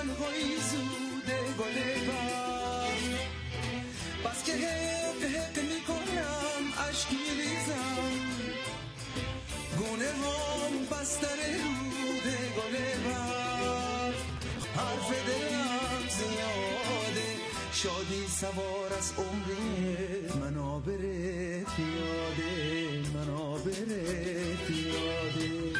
تنهایی زوده گل بر بس که حق حق میکنم عشق میریزم گونه هم بستر روده گل بر حرف دلم زیاده شادی سوار از عمری منو بره پیاده منو بره پیاده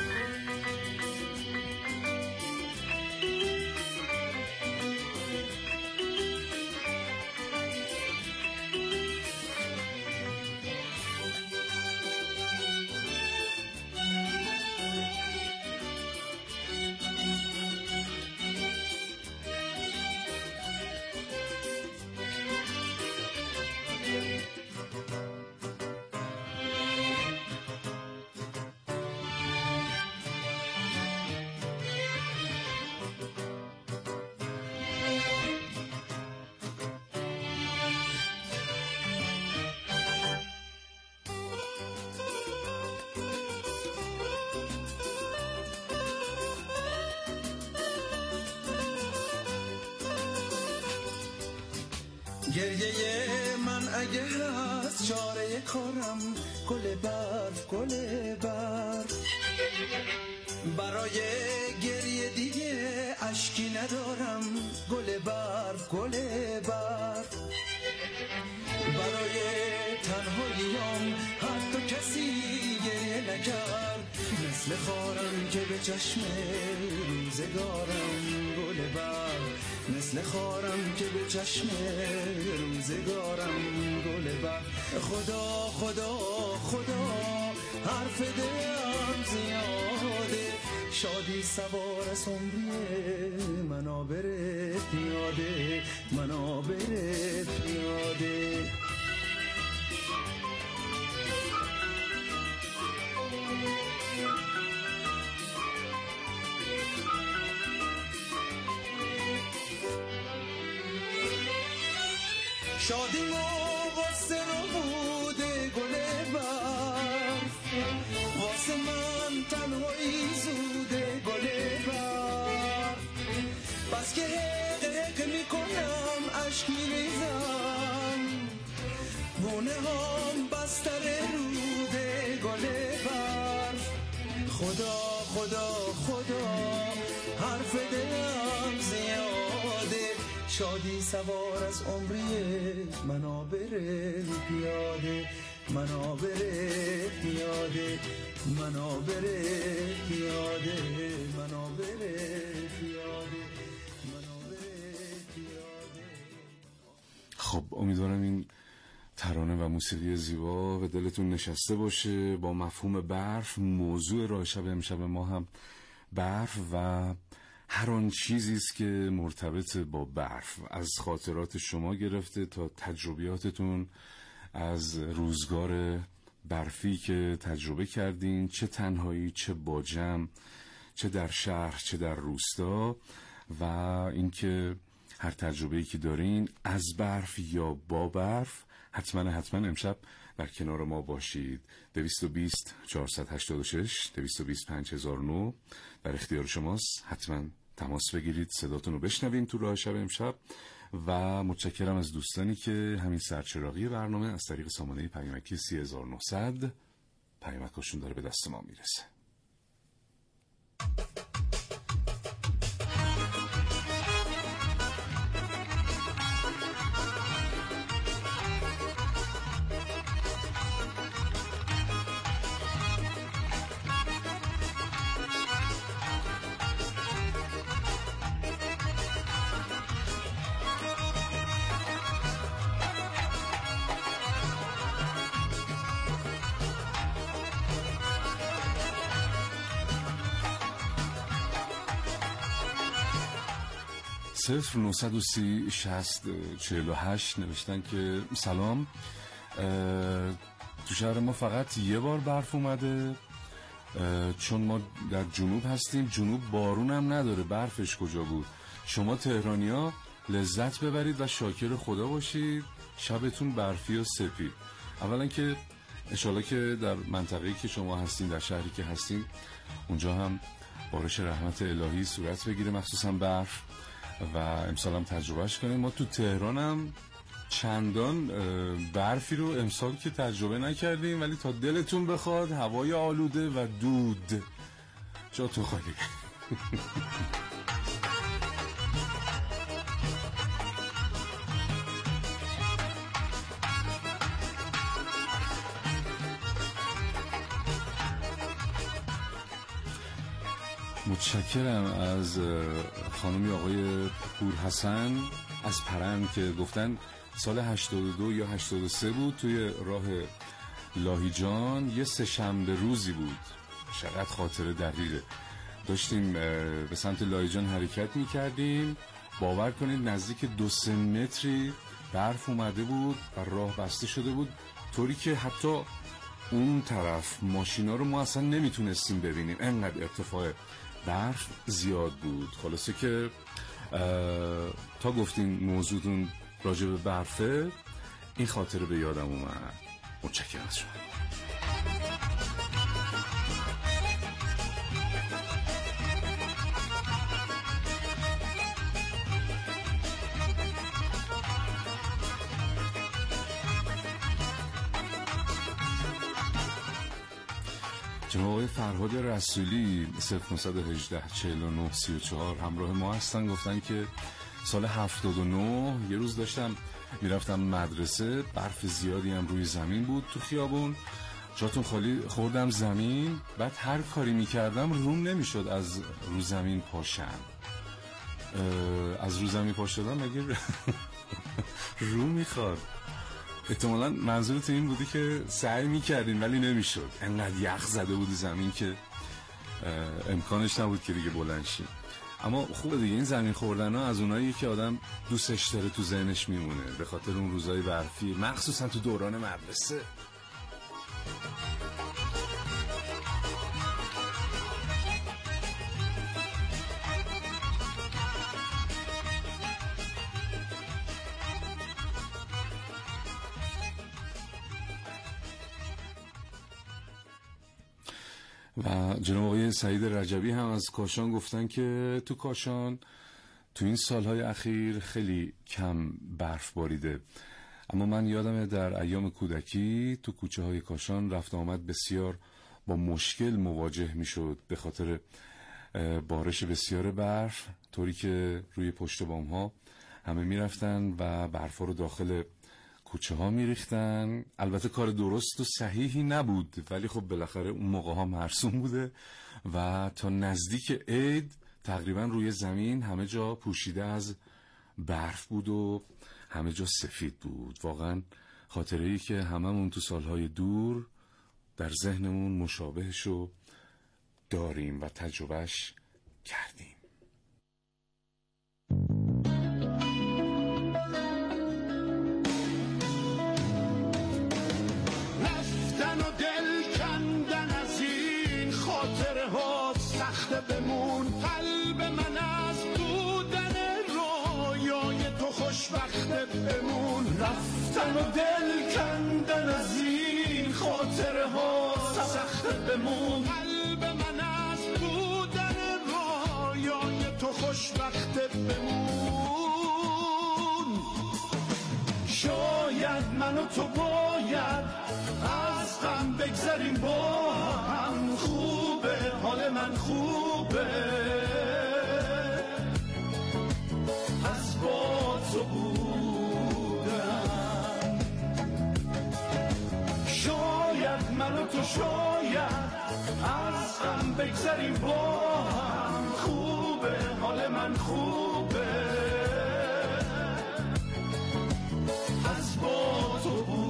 گریه من اگه هست چاره کارم گل برف گل برف برای گریه دیگه اشکی ندارم گل برف گل برف برای تنهاییام حتی کسی گریه نکرد مثل خارم که به چشم روزگارم گل برف مثل خارم که به چشم روزگارم گل بر خدا خدا خدا حرف دلم زیاده شادی سوار از عمری منو بره پیاده منو بره پیاده شادی واسه رو بوده گل برف واسه من تنهایی زوده گل برف بس که حق حق میکنم عشق میریزم گونه هم بستر روده گل برف خدا خدا خدا حرف دلم زیاده شادی سوار از عمری منو بره پیاده منو بره پیاده منو بره پیاده منو بره پیاده منو بره پیاده. خب امیدوارم این ترانه و موسیقی زیبا به دلتون نشسته باشه. با مفهوم برف موضوع راه شب امشب ما هم برف و هر آن چیزی است که مرتبط با برف، از خاطرات شما گرفته تا تجربیاتتون از روزگار برفی که تجربه کردین، چه تنهایی چه با جمع، چه در شهر چه در روستا، و اینکه هر تجربه‌ای که دارین از برف یا با برف حتما امشب در کنار ما باشید. 220 486 220 5009 در اختیار شماست. حتما تماس بگیرید، صداتون رو بشنوین تو راه شب امشب. و متشکرم از دوستانی که همین سرچراغی برنامه از طریق سامانه پیامکی 3900 پیامکاشون داره به دست ما میرسه. صفر 930 60 48 نوشتن که سلام، تو شهر ما فقط یه بار برف اومده، چون ما در جنوب هستیم، جنوب بارون هم نداره، برفش کجا بود؟ شما تهرانیا لذت ببرید و شاکر خدا باشید، شبتون برفی و سپید. اولا که انشالله که در منطقه‌ای که شما هستین، در شهری که هستین، اونجا هم بارش رحمت الهی صورت بگیره، مخصوصا برف. و امسال هم تجربهش کنیم. ما تو تهران هم چندان برفی رو امسال که تجربه نکردیم، ولی تا دلتون بخواد هوای آلوده و دود جاتون خالی. متشکرم از خانمی آقای پورحسن از پرند که گفتن سال 82 یا 83 بود، توی راه لاهیجان یه سه‌شنبه روزی بود. چقدر خاطره دقیقه. داشتیم به سمت لاهیجان حرکت میکردیم، باور کنید نزدیک 2-3 متری برف اومده بود و راه بسته شده بود، طوری که حتی اون طرف ماشینا رو ما اصلا نمیتونستیم ببینیم، انقدر ارتفاع برف زیاد بود. خلاصه که تا گفتین موضوعتون راجع به برفه، این خاطره به یادم اومد. متشکرم از شما. جناب آقای فرهاد رسولی 0918 49 34 همراه ما هستن. گفتن که سال 79 یه روز داشتم میرفتم مدرسه، برف زیادی هم روی زمین بود تو خیابون، جاتون خالی خوردم زمین، بعد هر کاری میکردم روم نمیشد از رو زمین پاشم. از رو زمین پاشدم مگه رو میخواد؟ احتمالاً منظورت این بودی که سعی میکردین ولی نمیشد، انقدر یخ زده بود زمین که امکانش نبود که دیگه بلند شیم. اما خوبه دیگه، این زمین خوردن ها از اونایی که آدم دوستش داره تو ذهنش میمونه به خاطر اون روزای برفی، مخصوصا تو دوران مدرسه. و جناب آقای سعید رجبی هم از کاشان گفتن که تو کاشان تو این سالهای اخیر خیلی کم برف باریده، اما من یادمه در ایام کودکی تو کوچه های کاشان رفت آمد بسیار با مشکل مواجه می شد به خاطر بارش بسیار برف، طوری که روی پشت بام ها همه می رفتن و برف رو داخل کوچه ها می ریختن. البته کار درست و صحیحی نبود، ولی خب بالاخره اون موقع ها مرسوم بوده و تا نزدیک عید تقریبا روی زمین همه جا پوشیده از برف بود و همه جا سفید بود. واقعا خاطره‌ای که هممون تو سالهای دور در ذهنمون مشابهشو داریم و تجربهش کردیم. رفتن و دل کندن از این خاطره ها سخته بمون، قلب من از بودن رویای تو خوشبخته بمون. رفتن و دل کندن از این خاطره ها سخته بمون، قلب من از بودن رویای تو خوشبخته بمون. شاید من و تو باید از غم بگذریم، با هم خوبه، حال من خوبه، از با تو بودم. شاید من و تو شاید از غم بگذریم، با هم خوبه، حال من خوبه، از با تو بودم.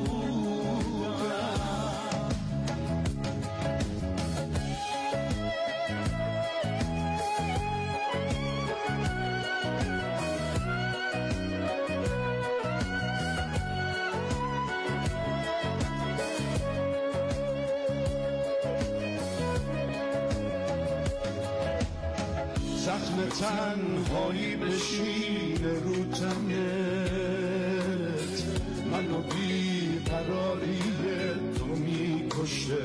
زخم تنهایی بشینه رو تنت، منو بیقراری تو میکشه.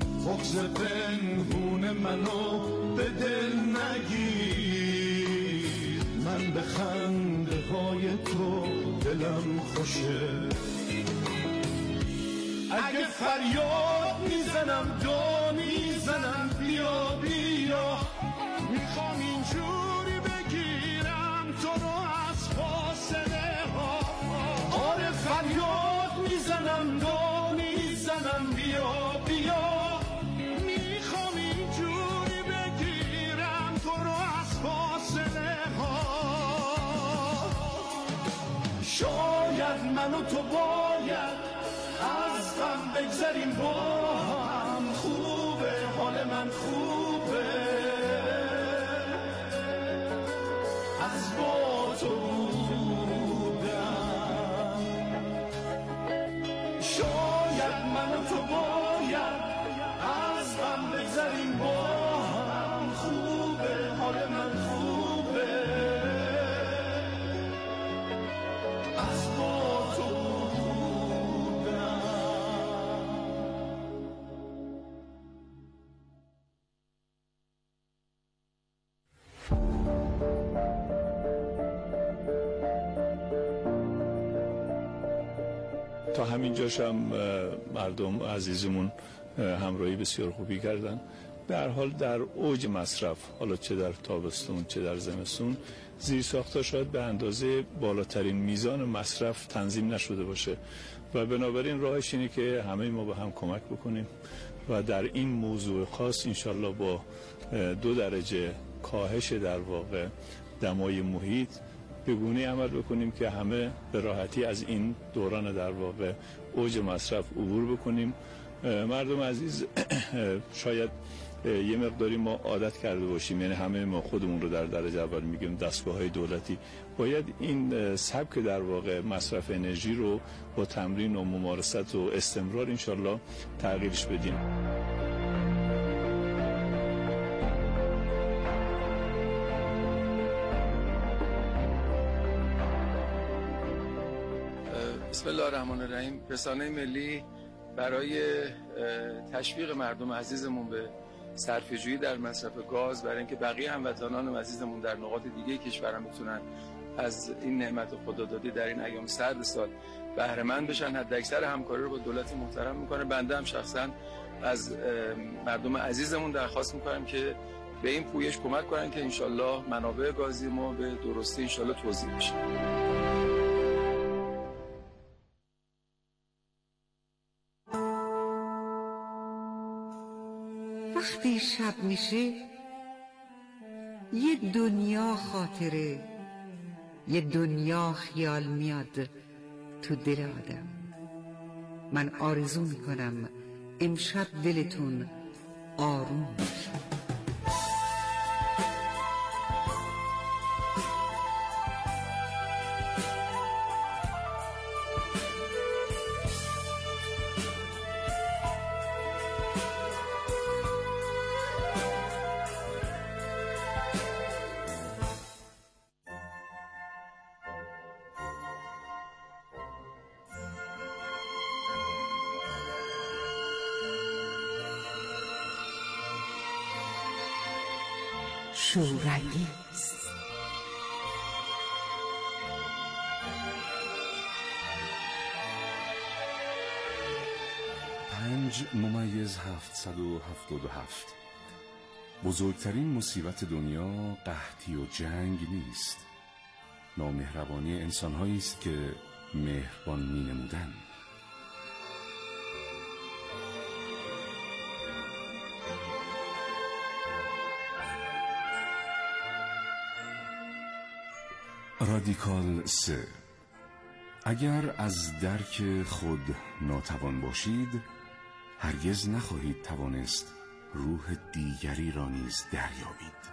بغض پنهون منو به دل نگیر، به خنده های تو دلم خوشه. اگه فریاد میزنم دو میزنم بیا بیا، میخوام اینجوری بگیرم تو رو از فاصله ها. آره فریاد میزنم دو میزنم بیا بیا، میخوام اینجوری بگیرم تو رو از فاصله ها. شاید من و تو باید از غم بگذریم با هم، خوبه حال من خوبه از با تو بودم. شاید من و تو باید از غم بگذریم با هم، خوبه حال من خوبه از با تو بودم. تا همین جاشم مردم عزیزمون همراهی بسیار خوبی کردن. به هر حال در اوج مصرف، حالا چه در تابستون چه در زمستون، زیرساخت‌ها شاید به اندازه بالاترین میزان مصرف تنظیم نشده باشه و بنابراین راهش اینه که همه ما به هم کمک بکنیم و در این موضوع خاص انشالله با 2 درجه کاهش در واقع دمای محیط به گونه عمل بکنیم که همه به راحتی از این دوران در واقع اوج مصرف عبور بکنیم. مردم عزیز شاید یه مقداری ما عادت کرده باشیم، یعنی همه ما خودمون رو در درجه اول میگیم دستگاه‌های دولتی، باید این سبک در واقع مصرف انرژی رو با تمرین و ممارست و استمرار انشالله تغییرش بدیم. بسم الله الرحمن الرحیم. رسانه ملی برای تشویق مردم عزیزمون به صرفه‌جویی در مصرف گاز، برای اینکه بقیه هموطنان عزیزمون در نقاط دیگه کشورم بتونن از این نعمت خدادادی در این ایام سرد سال بهره مند بشن، حداکثر همکاری رو با دولت محترم میکنه. بنده هم شخصا از مردم عزیزمون درخواست میکنم که به این پویش کمک کنن که انشالله منابع گازی ما به درستی انشالله توزیع بشه. وقتی شب میشه یه دنیا خاطره، یه دنیا خیال میاد تو دل آدم. من آرزو میکنم امشب دلتون آروم باشه. شورانگیز. پنج ممیز 777. بزرگترین مصیبت دنیا قحطی و جنگ نیست، نامهربانی انسان‌هایی است که مهربان می‌نمودند. رادیکال 3. اگر از درک خود ناتوان باشید، هرگز نخواهید توانست روح دیگری را نیز دریابید.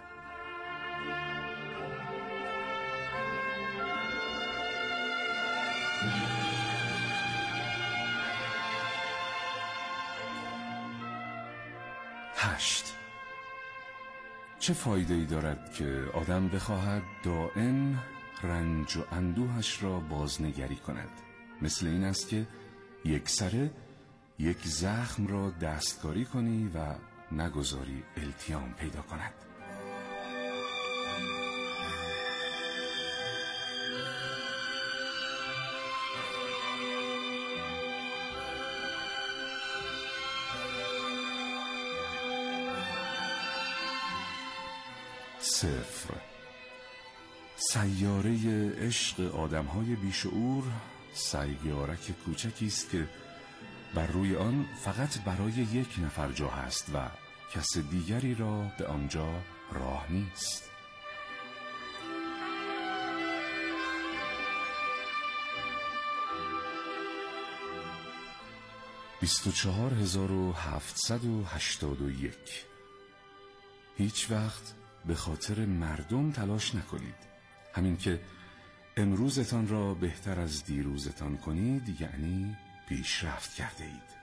چه فایده‌ای دارد که آدم بخواهد دائم رنج و اندوهش را بازنگری کند؟ مثل این است که یکسره یک زخم را دستکاری کنی و نگذاری التیام پیدا کند. صفر. سیاره عشق آدم‌های بیشعور سیارک کوچکی است که بر روی آن فقط برای یک نفر جا هست و کس دیگری را به آنجا راه نیست. بیست و 24781. هیچ وقت به خاطر مردم تلاش نکنید. همین که امروزتان را بهتر از دیروزتان کنید یعنی پیشرفت کرده اید.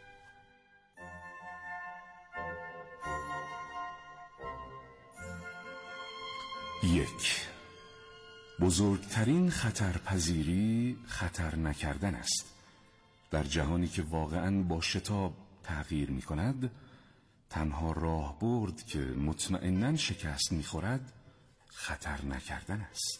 یک، بزرگترین خطرپذیری خطر نکردن است. در جهانی که واقعاً با شتاب تغییر می کند، تنها راه برد که مطمئناً شکست می خورد خطر نکردن است.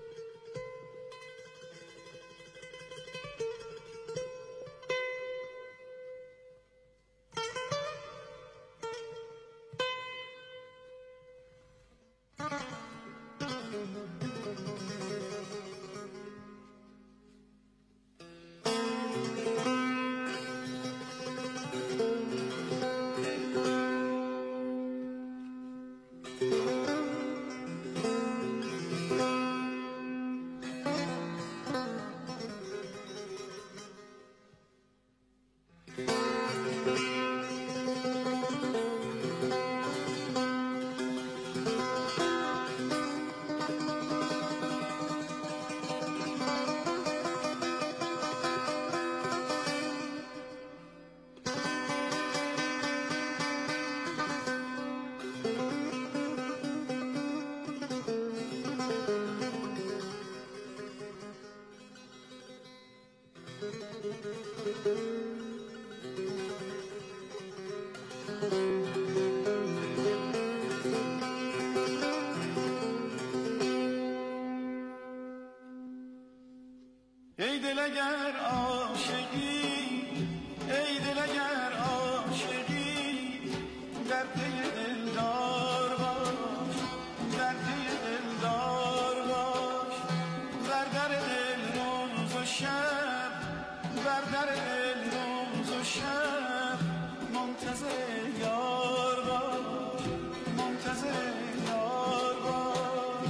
ای دل اگر عاشقی، ای دل اگر عاشقی، در پی دلدار باش، در پی دلدار باش، بر در دل روز و شب، بر در دل روز و شب، منتظر یار باش، منتظر یار باش.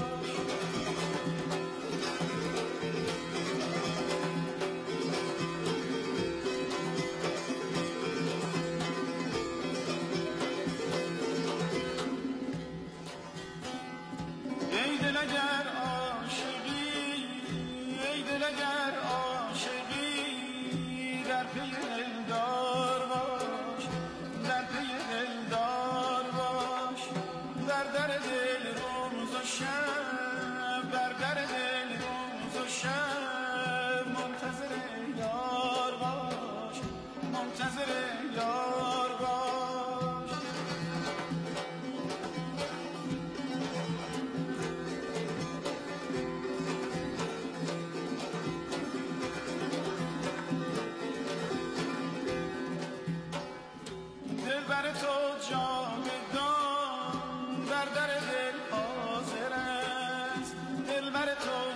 ای دل اگر عاشقی، ای دل اگر عاشقی، در پی دلدار باش، در پی دلدار باش، بر در دل روز و شب، بر در دل روز و شب، منتظر یار باش، منتظر یار باش. دلبر تو جاودان بر در دل حاضر است، دلبر تو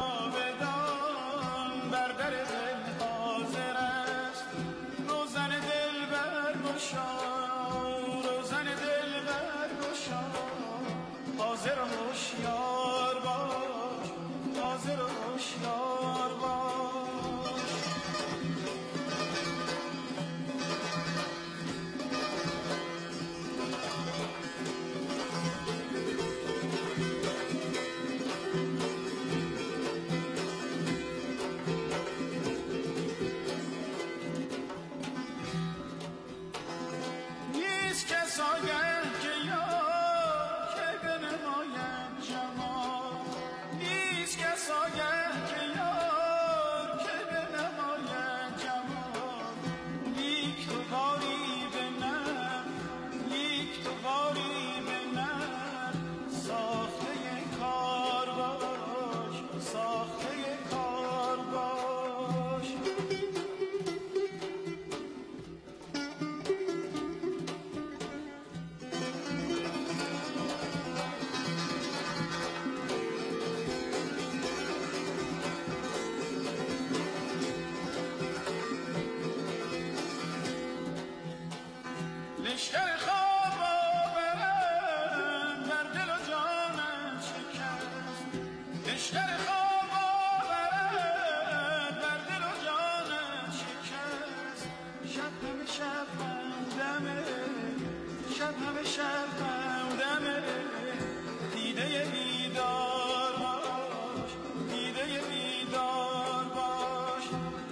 جاودان بر در دل حاضر است. روزن دل برگشا، روزن دل برگشا، حاضر و هوشیار باش، حاضر و هوشیار باش. لشکر خواب آورد بر دل و جانت شکست شب همه شب همدمه شب همه شب همدمه دیده بیدار باش دیده بیدار باش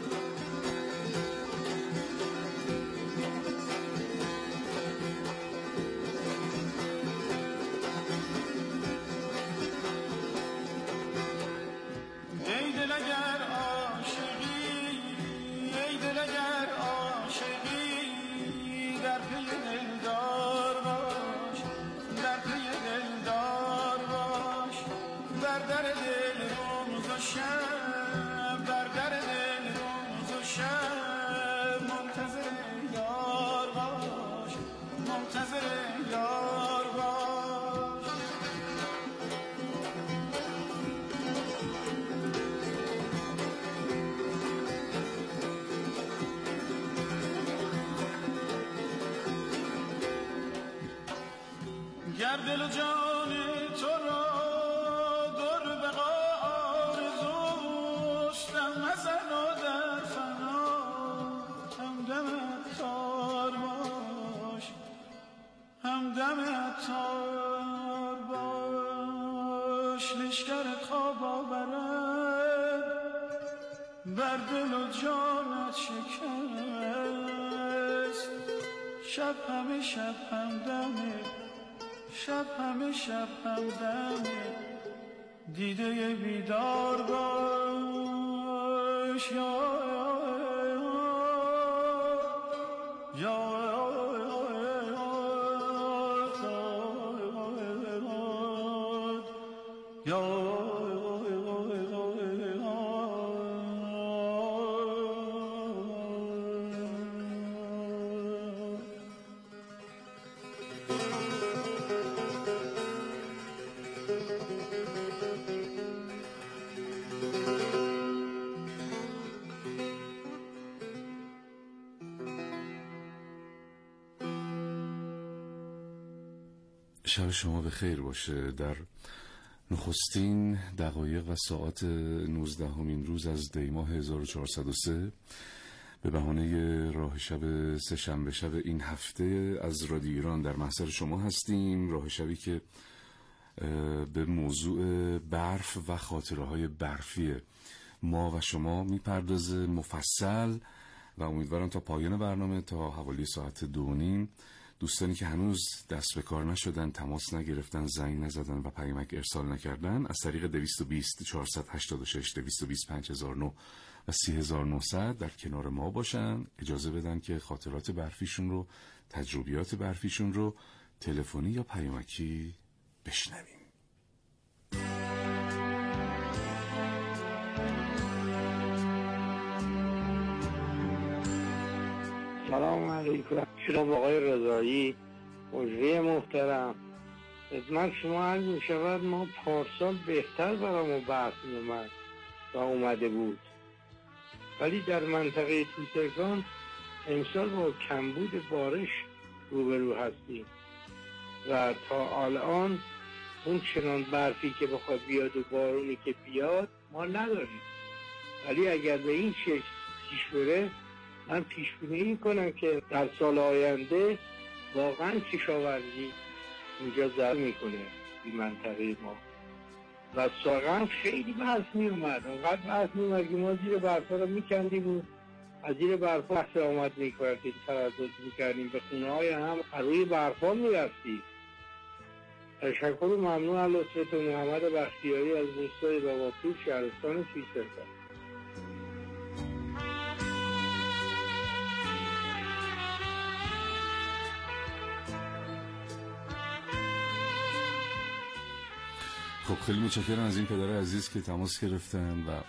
ای دل اگر عاشقی ای دل اگر عاشقی در پی دلدار باش در پی دلدار باش بر در دل روز و شب بر در دل روز و شب منتظر یار باش منتظر یار باش گر دل و جان تو را در بقا آرزوست دم مزن و در فنا همدم عطار باش همدم عطار باش لشکر خواب آورد بر دل و جانت شکست شب همه شب همدمه شب همه شب همدمه دیده بیدار باش شب شما به خیر باشه. در نخستین دقایق و ساعات 19مین روز از دی ماه 1403 به بهانه راه شب سه‌شنبه شب این هفته از رادیو ایران در محضر شما هستیم. راه شبی که به موضوع برف و خاطره های برفی ما و شما میپردازه مفصل و امیدوارم تا پایان برنامه تا حوالی ساعت 2:30 دوستانی که هنوز دست به کار نشدن، تماس نگرفتن، زنگ نزدن و پیامک ارسال نکردن از طریق 220 486 220 5009 و 30900 در کنار ما باشن، اجازه بدن که خاطرات برفیشون رو، تجربیات برفیشون رو تلفنی یا پیامکی بشنویم. سلام علیکم. جناب آقای رضایی، مجری محترم، خدمت شما عرض می شود ما پارسال بهتر برامون برف می اومد و اومده بود، ولی در منطقه توترگان امسال با کمبود بارش روبرو هستیم و تا الان اون چنان برفی که بخواد بیاد و بارونی که بیاد ما نداریم، ولی اگر به این شکل پیش بره من پیش‌بینی کنم که در سال آینده واقعا کشاورزی اینجا ضرر میکنه این منطقه ما و واقعا خیلی برف میومد، اونقدر برف میومد که ما زیر برفا رو میکندیم و از زیر برفا بحث آمد میکردیم، تردد میکردیم، به خونه های هم روی برفا میرفتیم. تشکر و ممنون از لطفتون. محمد بختیاری از روستای باباپور، شهرستان توییترگان. خب خیلی متشکرم از این پدر عزیز که تماس گرفتن و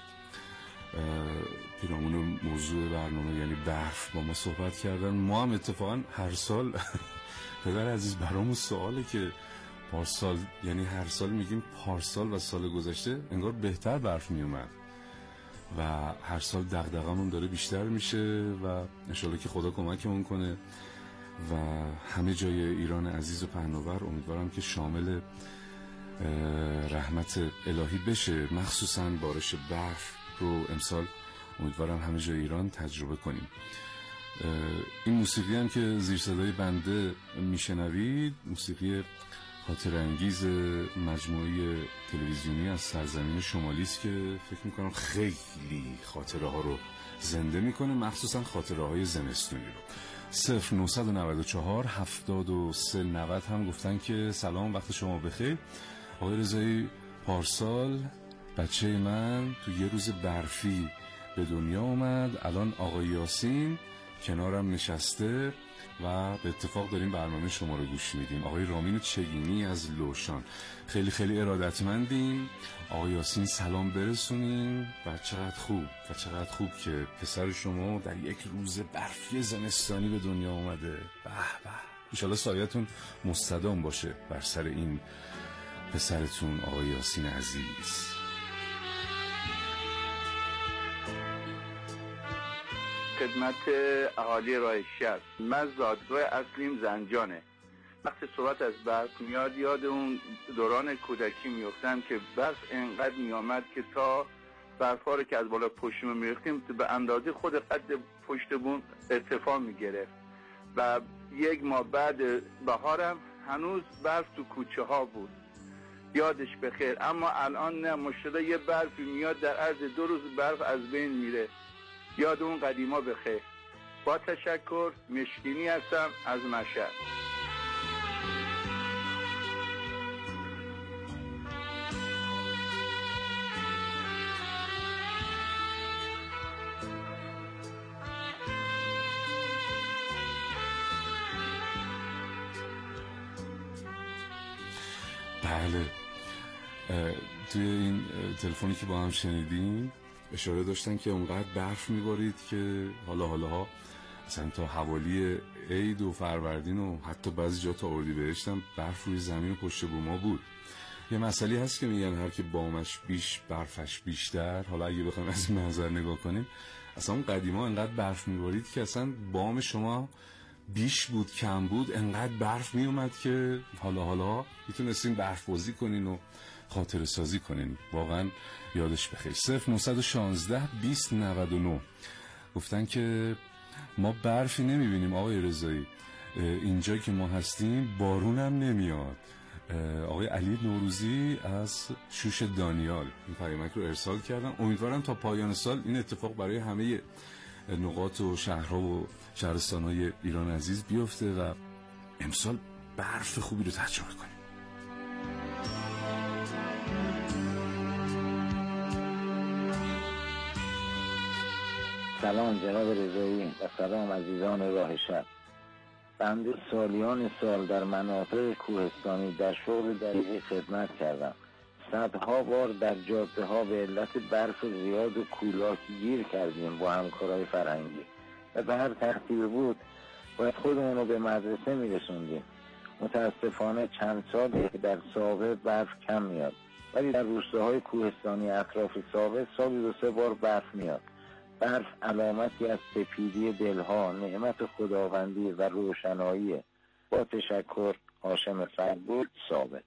پیرامون موضوع برنامه یعنی برف با ما صحبت کردن. ما هم اتفاقا هر سال پدر عزیز برامون سواله که پارسال، یعنی هر سال میگیم پارسال و سال گذشته انگار بهتر برف میومد و هر سال دغدغمون داره بیشتر میشه و انشالله که خدا کمکمون کنه و همه جای ایران عزیز و پهناور امیدوارم که شامل رحمت الهی بشه، مخصوصا بارش برف رو امسال امیدوارم همه جای ایران تجربه کنیم. این موسیقی هم که زیر صدای بنده میشنوید موسیقی خاطر انگیز مجموعه تلویزیونی از سرزمین شمالی است که فکر میکنم خیلی خاطره ها رو زنده میکنه، مخصوصا خاطره های زمستونی رو. 0994 73 90 هم گفتن که سلام، وقت شما بخیر آقای رضایی. پارسال بچه من تو یه روز برفی به دنیا اومد، الان آقای یاسین کنارم نشسته و به اتفاق داریم برنامه شما رو گوش میدیم. آقای رامین چگینی از لوشان، خیلی خیلی ارادتمندیم. آقای یاسین سلام برسونیم و چقدر خوب که پسر شما در یک روز برفی زمستانی به دنیا اومده. به به، انشالله سایتون مستدام باشه بر سر این پسرتون آقای یاسین عزیز. خدمت اهالی راه شهر، من زادگاه اصلیم زنجانه. وقتی صحبت از برف میاد یاد اون دوران کودکی میفتم که برف انقدر میامد که تا برف‌ها رو که از بالا پشتمون میریختیم به اندازه خود قد پشتمون ارتفاع میگرفت و یک ماه بعد بهارم هنوز برف تو کوچه ها بود، یادش بخیر. اما الان نه، مشکل یه برفی میاد در عرض 2 روز برف از بین میره. یاد اون قدیما بخیر. با تشکر، مشکینی هستم از مشهد. بله، توی این تلفنی که با هم شنیدیم اشاره داشتن که اونقدر برف میبارید که حالا مثلا تا حوالی عید و فروردین و حتی بعضی جا تا اردیبهشت هم برف روی زمین و پشت بوما بود. یه مسئله هست که میگن هر که بامش بیش برفش بیشتر. حالا اگه بخوایم از این منظر نگاه کنیم، اصلا اون قدیما انقدر برف میبارید که اصلا بام شما بیش بود کم بود، انقدر برف میومد که حالا میتونستین برف بازی کنین و خاطره سازی کنین. واقعا یادش بخیر. 0916 2099 گفتن که ما برفی نمیبینیم آقای رضایی، اینجا که ما هستیم بارون هم نمیاد. آقای علی نوروزی از شوش دانیال این پیامک رو ارسال کردن. امیدوارم تا پایان سال این اتفاق برای همه نقاط و شهرها و شهرستانهای ایران عزیز بیفته و امسال برف خوبی رو تجربه کنیم. سلام جناب رضایی و سلام عزیزان راه شهر. بنده سالیان سال در مناطق کوهستانی در شغل دریغی خدمت کردم. صدها بار در جاده ها به علت برف زیاد و کولاک گیر کردیم با همکارای فرهنگی و به هر ترتیب بود باید خودمون رو به مدرسه میرسوندیم. متاسفانه چند سالی که در ساوه برف کم میاد، ولی در روستاهای کوهستانی اطراف ساوه سالی 2-3 بار برف میاد. برف علامتی از سپیدی دلها، نعمت خداوندی و روشنایی. با تشکر، هاشم فربود، ثابت.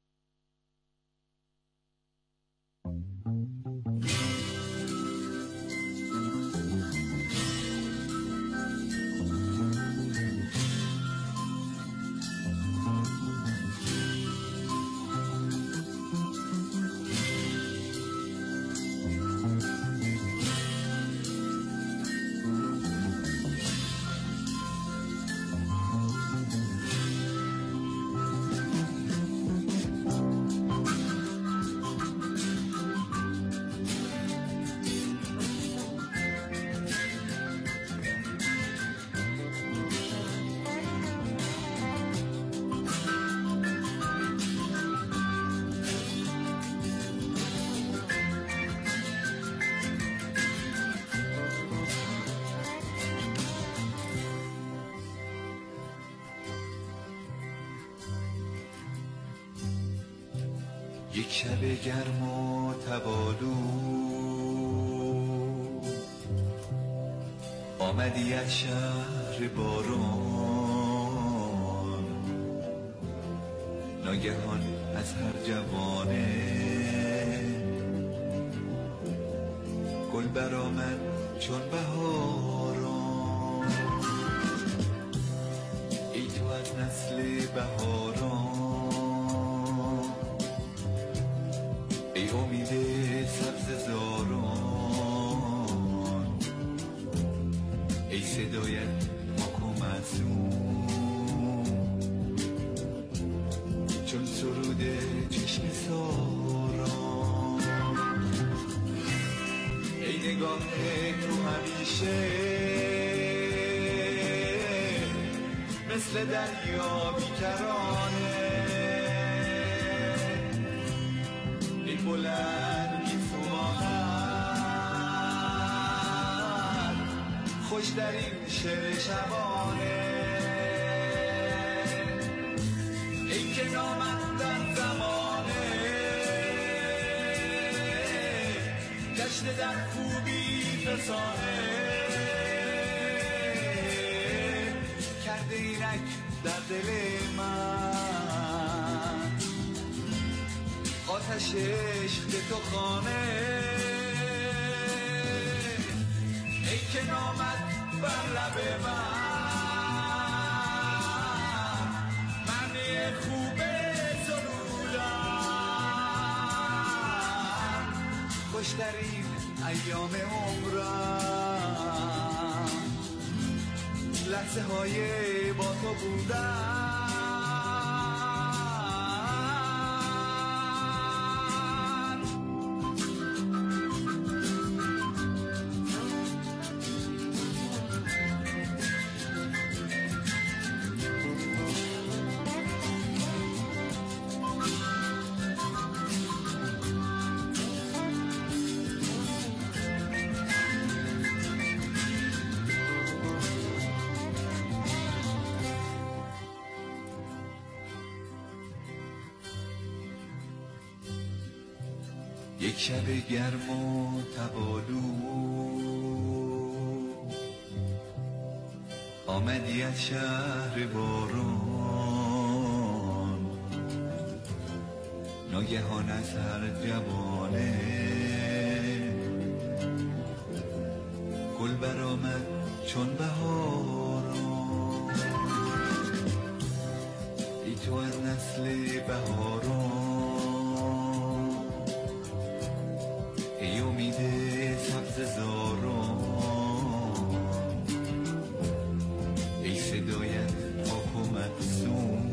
یک شب گرم و تبالو آمدی از شهر باران، ناگهان از هر جوانه گل برآمد چون بهاران. ای تو از نسل بهاران، ای امید سبز زاران، ای صدایت پاک و معصوم چون سرود چشم ساران. ای نگاه تو همیشه مثل دریا بیکرانه، ای بلند میسوماند خوش در این شعر شبانه. ای که نامد در زمانه گشته در خوبی فسانه، کرده اینک در دل من آتش عشق به تو خانه. ای که نامد بر لب من معنی خوب سرودن، خوشترین ایام عمرم لحظه های با تو بودن. یک شب گرم و تبالو آمدی از شهر باران، ناگهان از هر جوانه گل برآمد چون بهاران. ای تو از نسل بهاران، ای امید سبز زاران، ای صدایت پاک و معصوم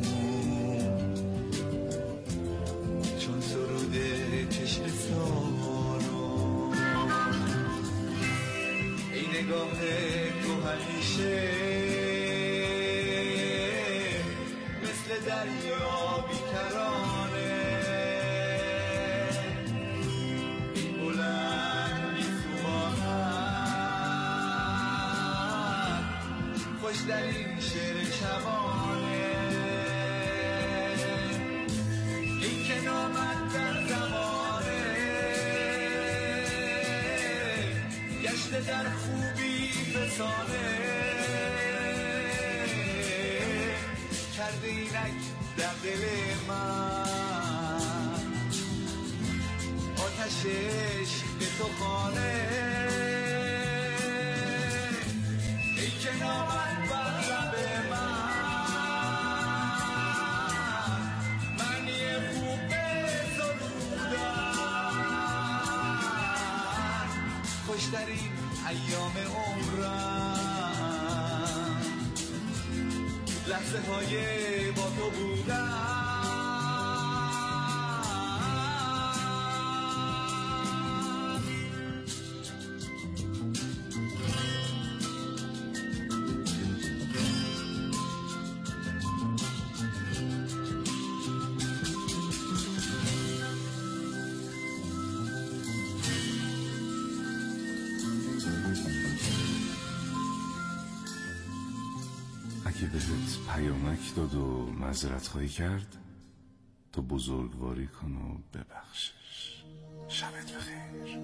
چون سرود چشم ساران. ای نگاه تو همیشه مثل دریا بیکرانه، خوش در این شعر شبانه. ای که نامد در زمانه گشته در خوبی فسانه، کرده اینک در دل من آتش عشق به تو خانه. ای که نامد خوشترین ایام عمرم لحظه های با تو بودن. اگه بهت پیامک داد و معذرت خواهی کرد تو بزرگواری کن و ببخشش. شبت بخیر.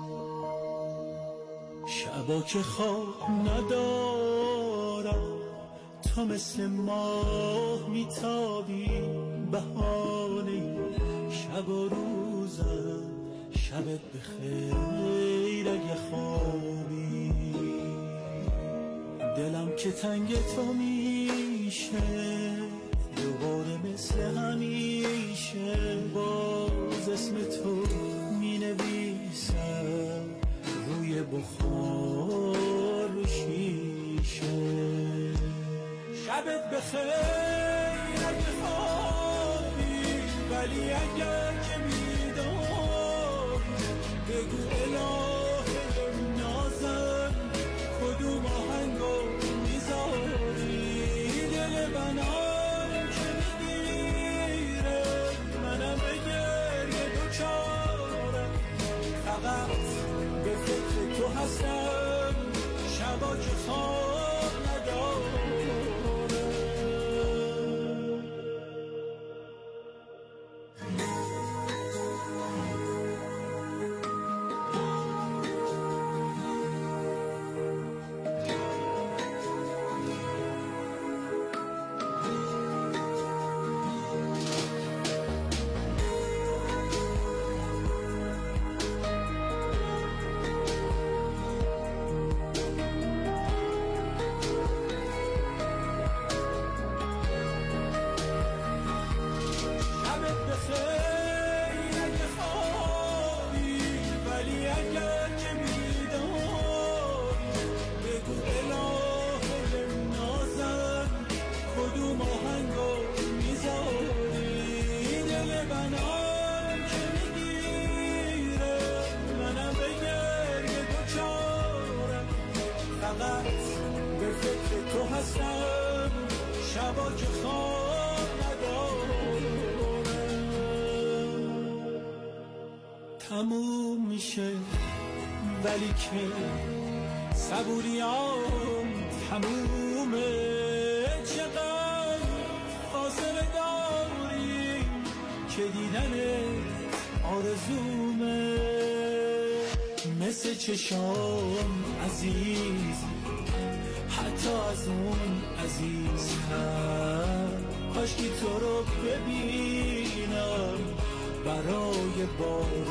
شبا که خواب ندارم تو مثل ماه میتابی بهانه شب و روزم، شبت بخیر اگه خوابی. دلم که تنگ تو میشه دوباره مثل همیشه، باز اسم تو مینویسم روی بخار رو شیشه. شبت بخیر اگه خوابی، ولی اگر که میداری بگو الهه نازم کدوم آهنگو میذاری. دل منم که میگیره منم به گریه دوچارم، فقط به فکر تو هستم شبا که خواب ندارم. شبا که خواب ندارم. تموم میشه ولی که صبوریام تمومه. چقدر فاصله داری که دیدنت آرزومه. مثل چشام عزیز حتی از اون عزیزتر، کاشکی تو رو ببینم برای بار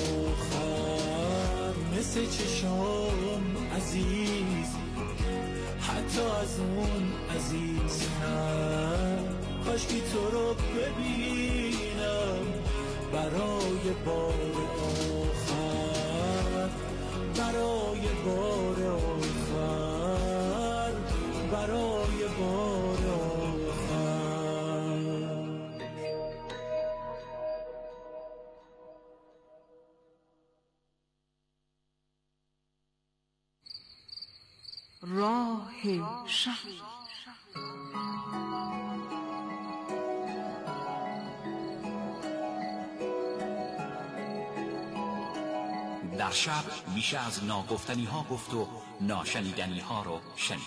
آخر. مثل چشام عزیز حتی از اون عزیزتر، کاشکی تو رو ببینم برای بار آخر. برای بار آخر، برای بار آخر. راه شب. در شب میشه از ناگفتنی ها گفت و ناشنیدنی ها رو شنید.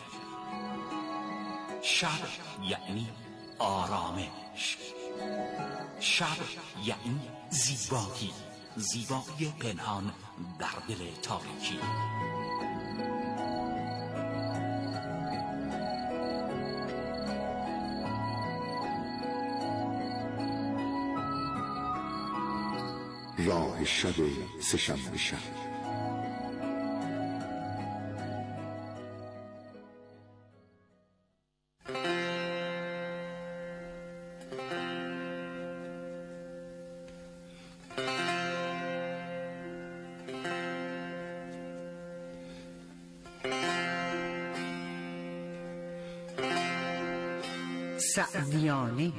شب یعنی آرامش. شب یعنی زیبایی، زیبایی پنهان در دل تاریکی. راه شب سه‌شنبه شب. سعدیانه.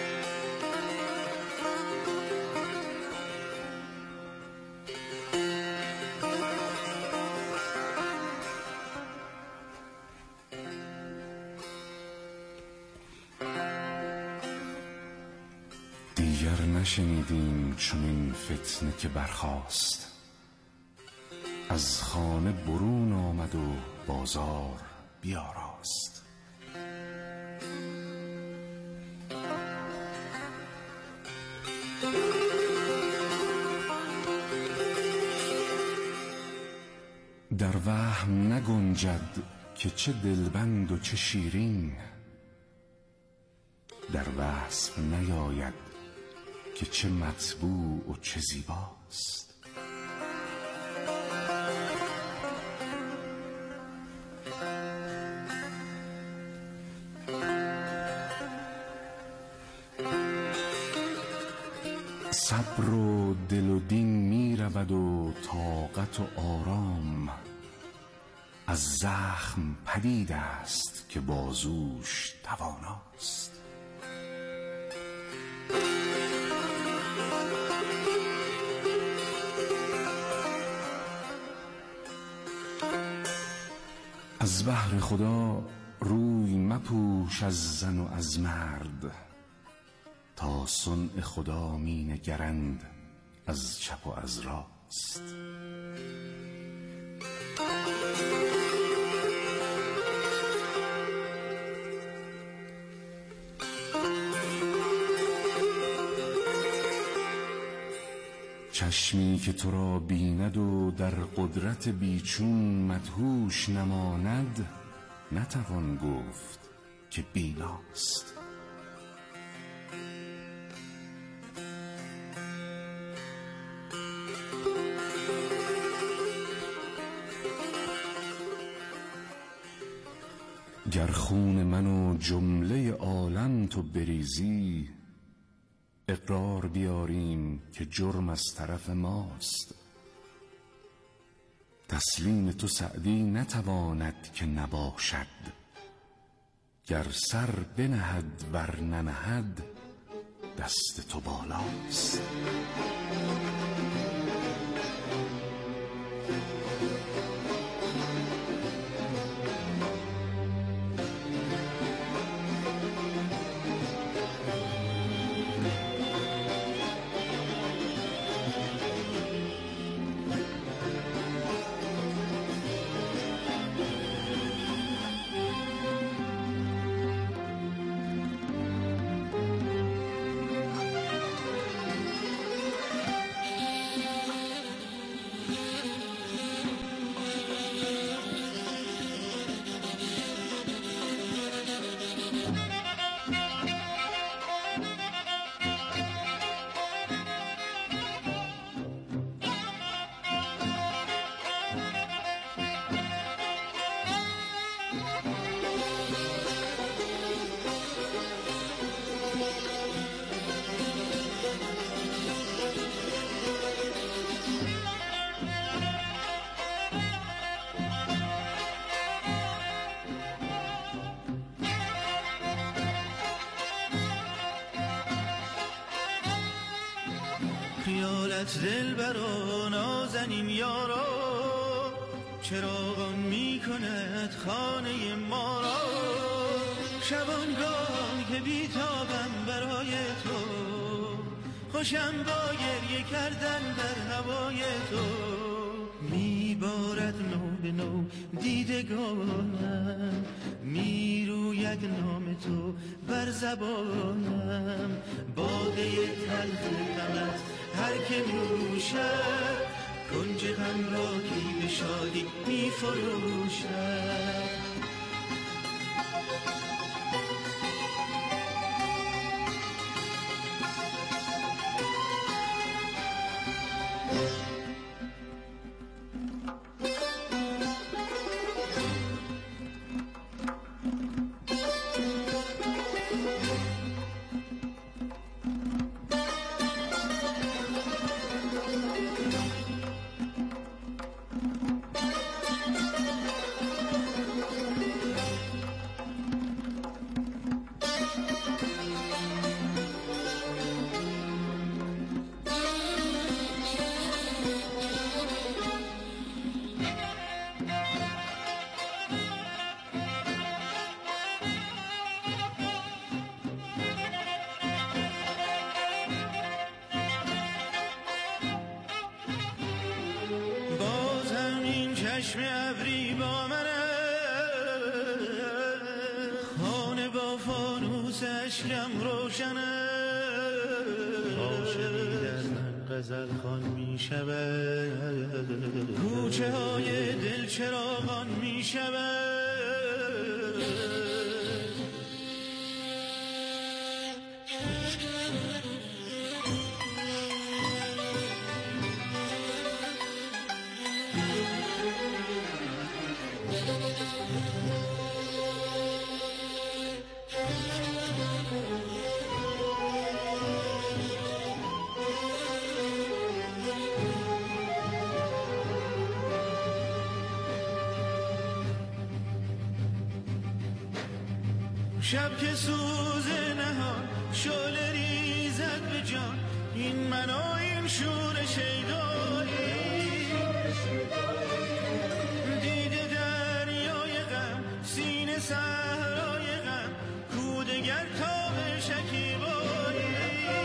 دیگر نشنیدیم چنین فتنه که برخاست، از خانه برون آمد و بازار بیاراست. در وهم نگنجد که چه دلبند و چه شیرین، در وصف نیاید که چه مطبوع و چه زیباست. صبر و دل و دین می رود و طاقت و آرام، از زخم پدید است که بازوش تواناست. از بهر خدا روی مپوش از زن و از مرد، تا صنع خدا می نگرند از چپ و از راست. چشمی که تو را بیند و در قدرت بیچون مدهوش نماند، نتوان گفت که بیناست. گر خون من و جمله عالم تو بریزی، اقرار بیاریم که جرم از طرف ماست. تسلیم تو سعدی نتواند که نباشد، گر سر بنهد ور ننهد دست تو بالاست. خیالت دل برا نازنین یارا، چراغان می کند خانه ما را. شبانگاه که بیتابم برای تو، خوشم با گریه کردن در هوای تو. میبارد نو به نو دیدگانم، میروید نام تو بر زبانم. باده تلخ غمت هر که نوشد، کنج غم را کی به شادی میفروشد. چشم ابری با منه، خانه با فانوس اشکم روشنه. عاشقی در من غزل خوان می شود، کوچه های دل چراغان می شود. شب که سوز نهان شعله ریزد به جان، این من و این شور شیدایی. دیده دریای غم، سینه صحرای غم، کودگر تاب شکیبایی.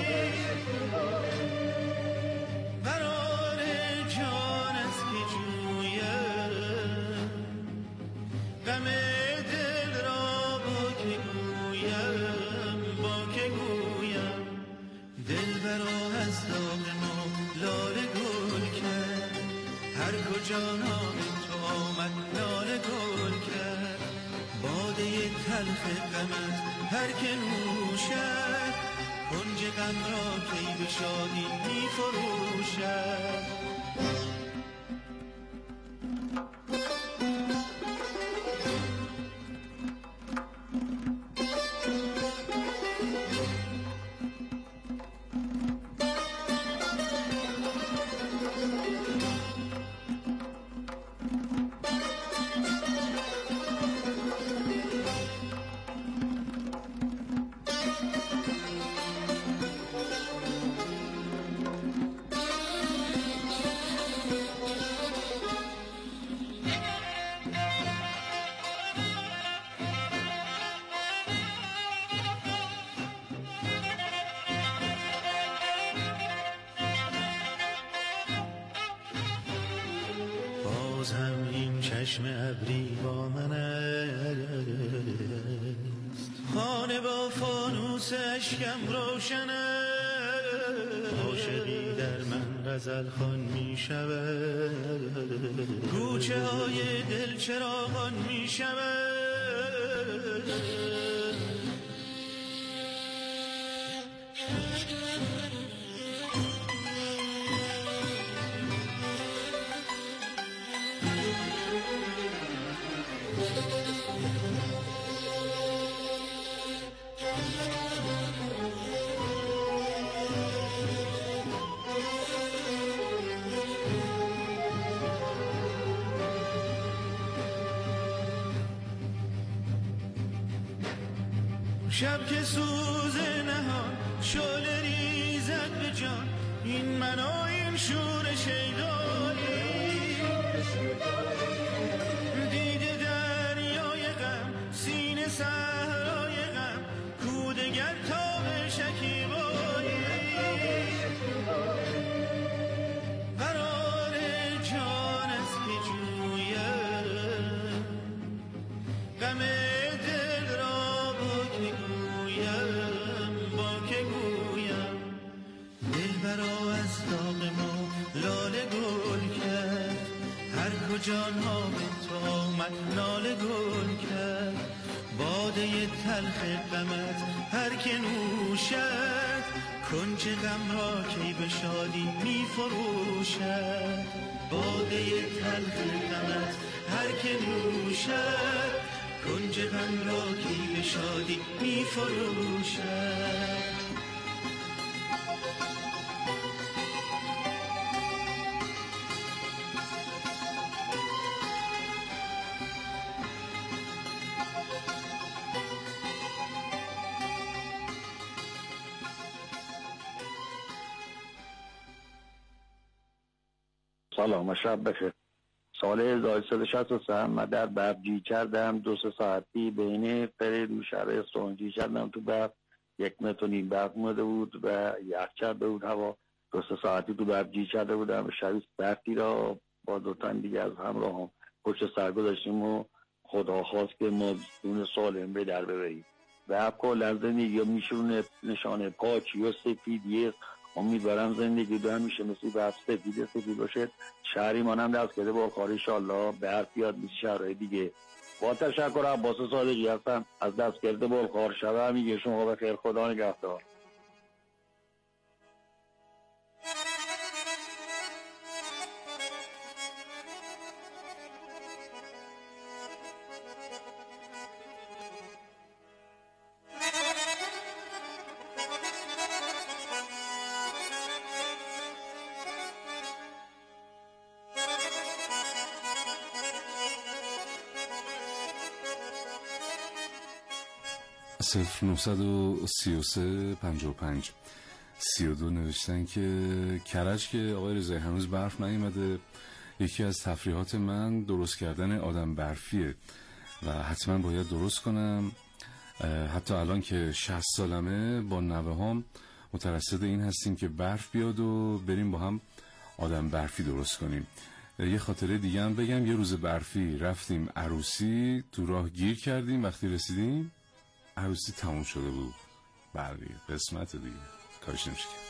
قرار جان است که جویم، غم دل را با که گویم، با که گویم. دلبرا از داغ ما لاله گل کرد، هر کجا نام تو آمد لاله گل کرد. باده تلخ غمت هر که نوشد، کنج غم را کی به شادی می فروشد. باز هم این چشم ابری با من است، خانه با فانوس اشکم روشن است. عاشقی در من غزل خوان می شود، کوچه های دل چراغان می شود. شب که سوز نهان شعله ریزد به جان، این من و این شور شیدایی. دیده دریای غم، سینه صحرای غم، کودگر تاب شکیبایی. قرار جان است که جویم، غم دل را با که گویم، با که گویم. دلبرا از داغ ما لاله گل کرد، هر کجا نام تو آمد لاله گل کرد. باده تلخ غمت هر که نوشد، کنج غم را کی به شادی می فروشد. باده تلخ غمت هر که نوشد، کنج غم را کی به شادی می فروشد. سلام و شب بخیر. سال 1363 من در برجی کردم، 2-3 ساعتی بین فرید و شهر استرانجی کردم تو برف. 1.5 متر برف اومده بود و یخ کرده بود هوا. 2-3 ساعتی تو برجی کرده بودم. شب برفی را با 2 تن دیگه از همراهام پشت سر گذاشتیم و خدا خواست که ما دون سالم به در ببریم. برف کلا زندگی میشونه نشانه پاکی و سفیدیه. امیدوارم زندگی دو همیشه مثل برف سفید باشه. شهری مانم دست کرده با کار انشالله برف بیاد مثل شهرهای دیگه. با تشکر عباس صادقی هستم از دست کرده بالکار. شب میگه شما بخیر، خدا نگهدار. 0933 55 32 نوشتن که کرج که آقای رضایی هنوز برف نیومده، یکی از تفریحات من درست کردن آدم برفیه و حتما باید درست کنم. حتی الان که 60 سالمه با نوه‌هام مترصد این هستیم که برف بیاد و بریم با هم آدم برفی درست کنیم. یه خاطره دیگه هم بگم، یه روز برفی رفتیم عروسی، تو راه گیر کردیم، وقتی رسیدیم عروسی تموم شده بود. بله قسمت دیگه، کارش نمیشه کرد.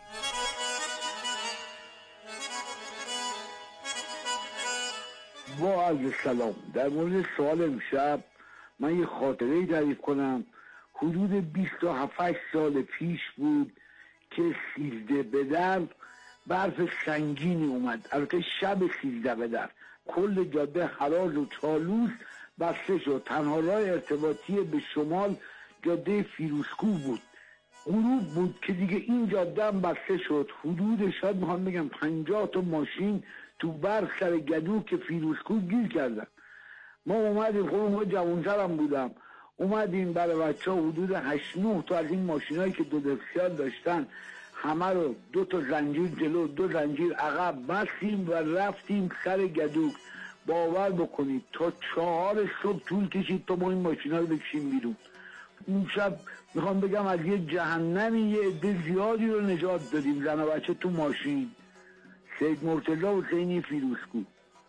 با عرض سلام. در مورد سوال امشب من یه خاطره تعریف کنم. حدود 27 سال پیش بود که 13 بدر برف سنگینی اومد، البته شب 13 بدر کل جاده هراز و چالوس بسته شد. تنها راه ارتباطی به شمال جاده فیروزکوه بود. غروب بود که دیگه این جاده هم بسته شد. حدود شاید میخوام بگم 50 تا ماشین تو برق سر گدو که فیروزکوه گیر کردن. ما اومدیم، خود ما جوانتر هم بودم، اومدیم برای بچه ها حدود 8-9 تا از این ماشینایی که دو درکسیال داشتن همه رو 2 تا زنجیر جلو 2 زنجیر عقب بستیم و رفتیم سر گدوک. باور بکنید تا 4 صبح طول کشید تا ما این ماشینا رو بکشیم بیرون. این شب میخوام بگم از یه جهنمی یه عده زیادی رو نجات دادیم، زن و بچه تو ماشین. سید مرتضی حسینی فیروزکوه.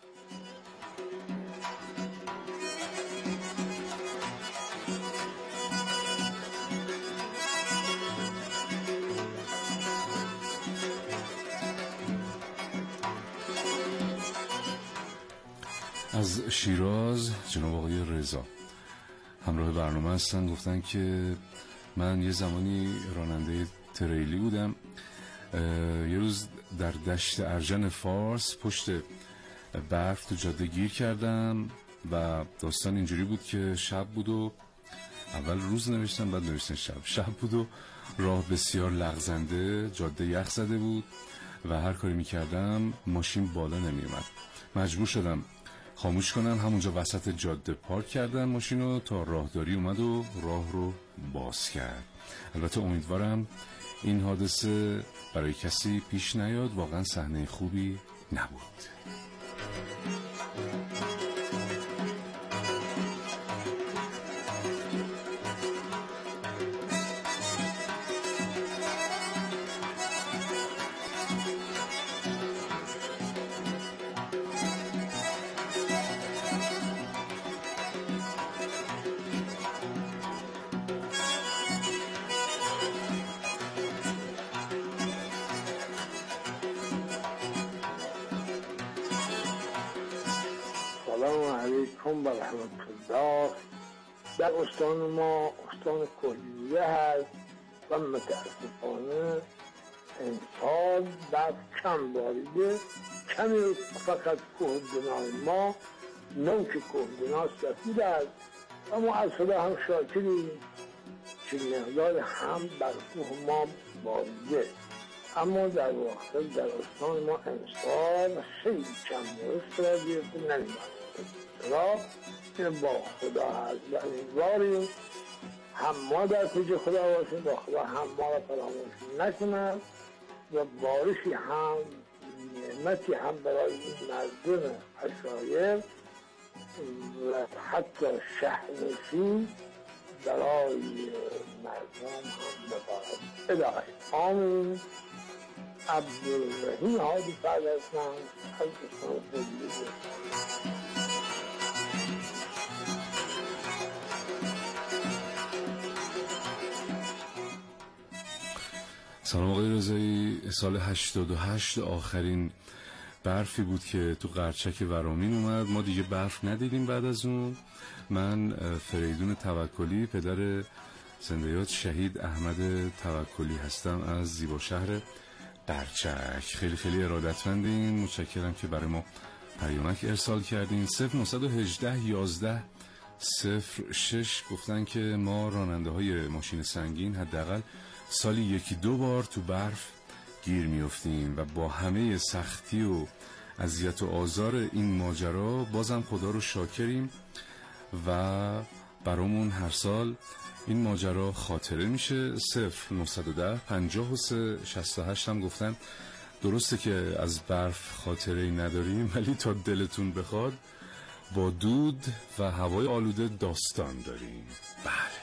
از شیراز جناب آقای رضا همراه برنامه هستن، گفتن که من یه زمانی راننده تریلی بودم. یه روز در دشت ارژن فارس پشت برف تو جاده گیر کردم و داستان اینجوری بود که شب بود و اول روز نوشتم بعد نوشتن شب بود و راه بسیار لغزنده، جاده یخ زده بود و هر کاری میکردم ماشین بالا نمیومد. مجبور شدم خاموش کنم، همونجا وسط جاده پارک کردم ماشینو تا راهداری اومد و راه رو باز کرد. البته امیدوارم این حادثه برای کسی پیش نیاد، واقعا صحنه خوبی نبود. سلام علیکم و رحمت الله. در استان ما استان کلیه هست و متاسفانه امسال بعد کم باریده، کمی فقط کوهگنای ما نوک کوهگنا سفید است و ما از خدا هم شاکریم که مقدار هم بر کوه ما باریده. اما در واقع در استان ما امسال خیلی کم بارش را گرفته نمی‌ماند. را این با خدا هست و امیدواریم هم ما در پیش خدا باشیم، با خدا هم ما را فراموش نکنند و بارشی هم نعمتی هم برای این مردم عشایر و حتی شهرنشین برای مردم هم ببارد. الهی آمین. عبدالرحیم هادی فرد هستم از استان کلیه. سلام آقای رضایی. سال 88 آخرین برفی بود که تو قرچک ورامین اومد. ما دیگه برف ندیدیم بعد از اون. من فریدون توکلی پدر زنده شهید احمد توکلی هستم از زیبا شهر قرچک. خیلی خیلی ارادتمندین، متشکرم که برای ما پیامک ارسال کردین. 0918 11 06 گفتن که ما راننده های ماشین سنگین حداقل سالی 1-2 بار تو برف گیر میافتیم و با همه سختی و اذیت و آزار این ماجرا بازم خدا رو شاکریم و برامون هر سال این ماجرا خاطره میشه. 0910 53 68 هم گفتن درسته که از برف خاطره‌ای نداریم، ولی تا دلتون بخواد با دود و هوای آلوده داستان داریم. بله.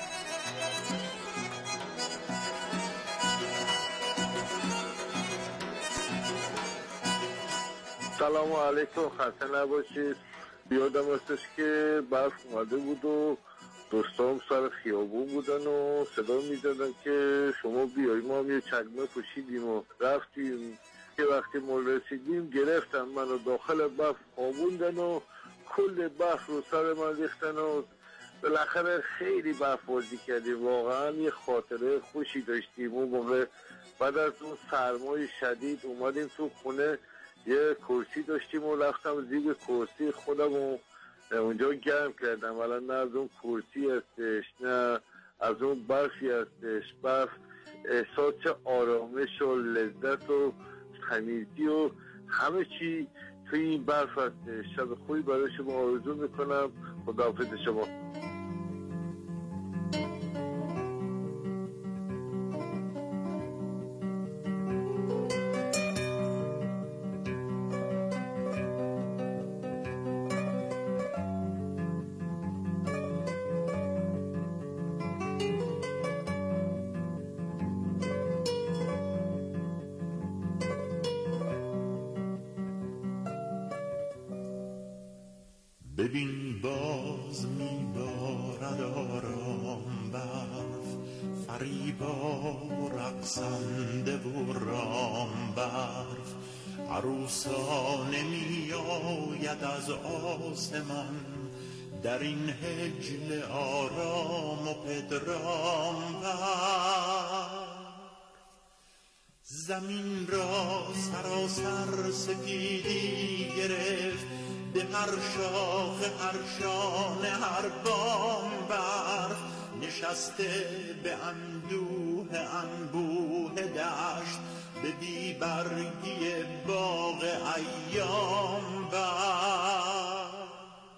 سلام علیکم، خسته نباشید. یادم هستش که برف اومده بود و دوستام سر خیابون بودن و صدا میدادن که شما بیایی. ما هم یه چکمه پوشیدیم و رفتیم که وقتی ما رسیدیم گرفتن منو داخل برف خوابوندن و کل برف رو سر من ریختن و بالاخره خیلی برف بازی کردیم. واقعا یه خاطره خوشی داشتیم اون موقع. بعد از اون سرمای شدید اومدیم تو خونه، یه کرسی داشتیم و رفتم زیر کرسی خودم و اونجا گرم کردم. ولی نه از اون کرسی هستش نه از اون برفی هستش. برف احساس آرامش و لذت و تمیزی و همه چی توی این برف هستش. شب خوبی برای شما آرزو میکنم. خداحافظ شما. ببین باز میبارد آرام برف، فریبا رقصنده و رام برف. عروسانه میآید از آسمان در این هجل آرام و پدرام برف. زمین را سراسر سپیدی گرفت، به هر شاخ هر شانه هر بام برف. نشسته به اندوه انبوه دشت، به بی برگی باغ ایام برف.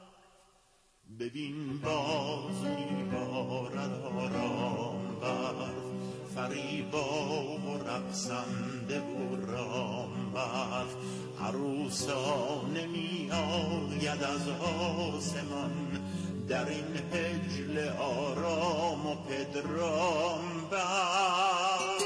ببین باز میبارد آرام برف، فریبا و رقصنده و رام برف. عروسانه می آید از آسمان در این هجل آرام و پدرام برف.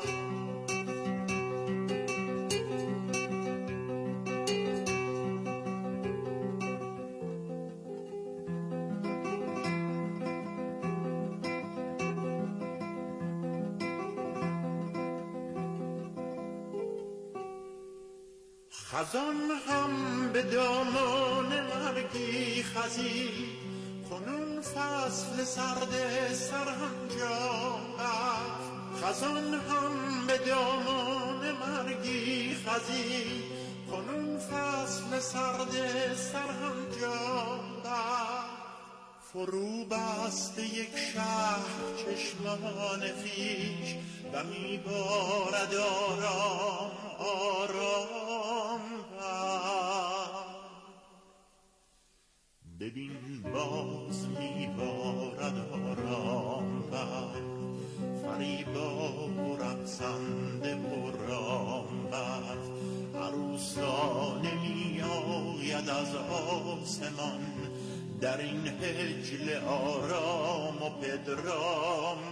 خزان هم به دامان مرگی خزید، کنون فصل سرد سرانجام رفت. خزان هم به دامان مرگی خزید، کنون فصل سرد سرانجام رفت. فرو بست یک شهر چشمان خویش و میبارد آرام آرام برف. ببین باز میبارد آرام برف، فریبا و رقصنده و رام برف. عروسانه میآید از آسمان در این هجل آرام و پدرام